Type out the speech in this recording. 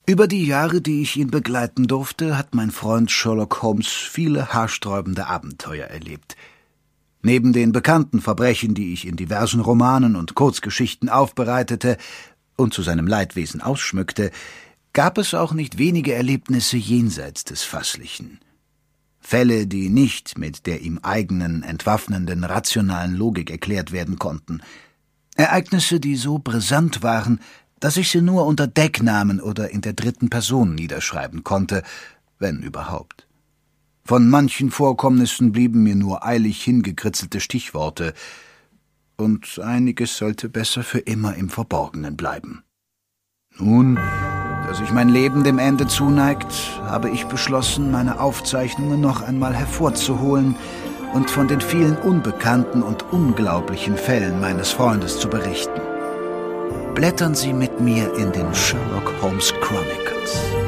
Über die Jahre, die ich ihn begleiten durfte, hat mein Freund Sherlock Holmes viele haarsträubende Abenteuer erlebt. Neben den bekannten Verbrechen, die ich in diversen Romanen und Kurzgeschichten aufbereitete und zu seinem Leidwesen ausschmückte, gab es auch nicht wenige Erlebnisse jenseits des Fasslichen. Fälle, die nicht mit der ihm eigenen, entwaffnenden, rationalen Logik erklärt werden konnten. Ereignisse, die so brisant waren, dass ich sie nur unter Decknamen oder in der dritten Person niederschreiben konnte, wenn überhaupt. Von manchen Vorkommnissen blieben mir nur eilig hingekritzelte Stichworte, und einiges sollte besser für immer im Verborgenen bleiben. Nun, da sich mein Leben dem Ende zuneigt, habe ich beschlossen, meine Aufzeichnungen noch einmal hervorzuholen und von den vielen unbekannten und unglaublichen Fällen meines Freundes zu berichten. Blättern Sie mit mir in den Sherlock Holmes Chronicles.